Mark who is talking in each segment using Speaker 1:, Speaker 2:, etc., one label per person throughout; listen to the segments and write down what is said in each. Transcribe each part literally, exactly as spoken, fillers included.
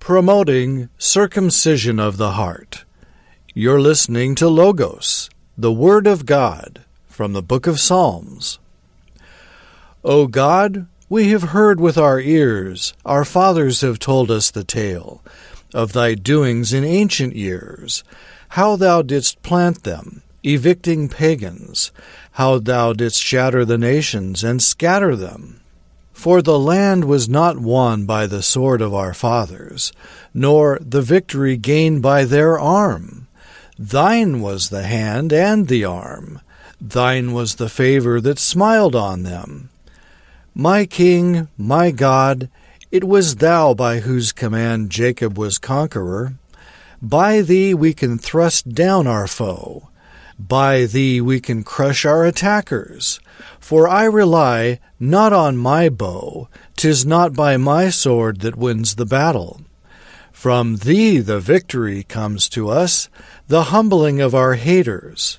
Speaker 1: promoting circumcision of the heart. You're listening to Logos, the Word of God, from the Book of Psalms. O God, we have heard with our ears, our fathers have told us the tale of thy doings in ancient years, how thou didst plant them, evicting pagans, how thou didst shatter the nations and scatter them. For the land was not won by the sword of our fathers, nor the victory gained by their arm. Thine was the hand and the arm. Thine was the favor that smiled on them. My King, my God, it was thou by whose command Jacob was conqueror. By thee we can thrust down our foe. By thee we can crush our attackers. For I rely not on my bow, 'tis not by my sword that wins the battle. From thee the victory comes to us, the humbling of our haters.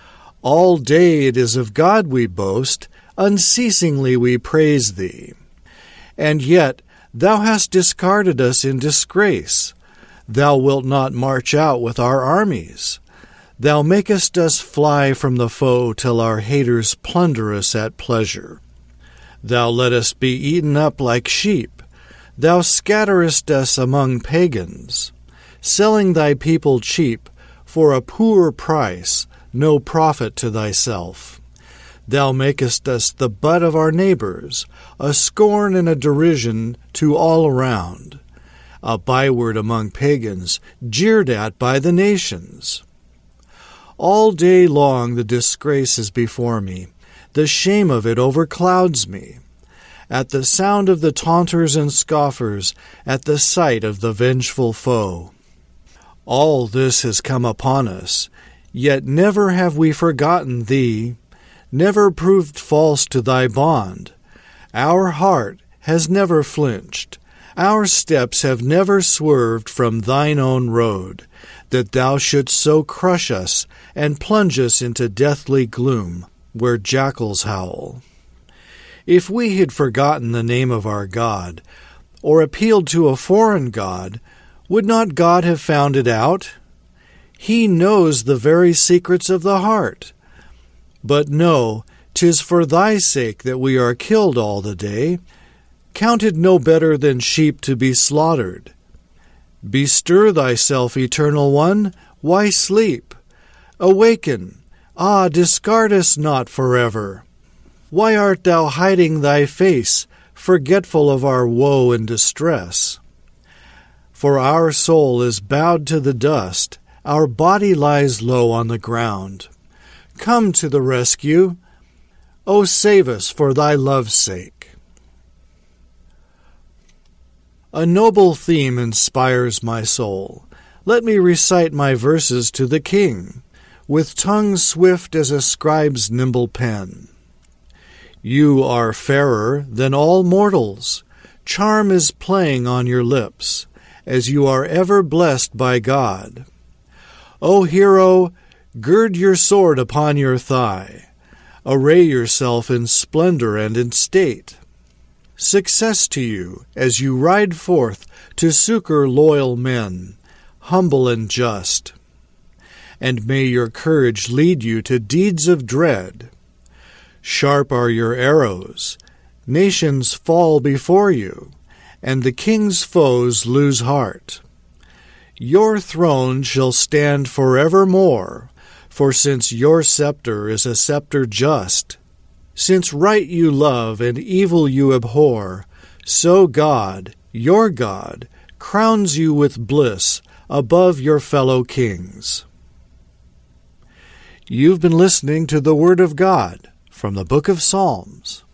Speaker 1: All day it is of God we boast, unceasingly we praise thee. And yet thou hast discarded us in disgrace. Thou wilt not march out with our armies. Thou makest us fly from the foe till our haters plunder us at pleasure. Thou lettest be eaten up like sheep. Thou scatterest us among pagans, selling thy people cheap for a poor price, no profit to thyself. Thou makest us the butt of our neighbors, a scorn and a derision to all around, a byword among pagans, jeered at by the nations. All day long the disgrace is before me. The shame of it overclouds me. At the sound of the taunters and scoffers, at the sight of the vengeful foe. All this has come upon us, yet never have we forgotten thee, never proved false to thy bond. Our heart has never flinched. Our steps have never swerved from thine own road, that thou shouldst so crush us and plunge us into deathly gloom, where jackals howl. If we had forgotten the name of our God, or appealed to a foreign god, would not God have found it out? He knows the very secrets of the heart. But no, 'tis for thy sake that we are killed all the day, counted no better than sheep to be slaughtered. Bestir thyself, Eternal One, why sleep? Awaken, ah, discard us not forever. Why art thou hiding thy face, forgetful of our woe and distress? For our soul is bowed to the dust, our body lies low on the ground. Come to the rescue. O save us for thy love's sake. A noble theme inspires my soul. Let me recite my verses to the King, with tongue swift as a scribe's nimble pen. You are fairer than all mortals. Charm is playing on your lips, as you are ever blessed by God. O hero, gird your sword upon your thigh. Array yourself in splendor and in state. Success to you as you ride forth to succor loyal men, humble and just. And may your courage lead you to deeds of dread. Sharp are your arrows. Nations fall before you, and the king's foes lose heart. Your throne shall stand forevermore, for since your scepter is a scepter just, since right you love and evil you abhor, so God, your God, crowns you with bliss above your fellow kings. You've been listening to the Word of God from the Book of Psalms.